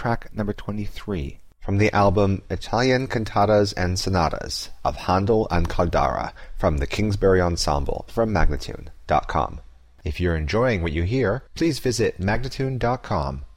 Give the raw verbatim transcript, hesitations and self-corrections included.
track number twenty-three, from the album Italian Cantatas and Sonatas of Handel and Caldara from the Kingsbury Ensemble from Magnatune dot com. If you're enjoying what you hear, please visit Magnatune dot com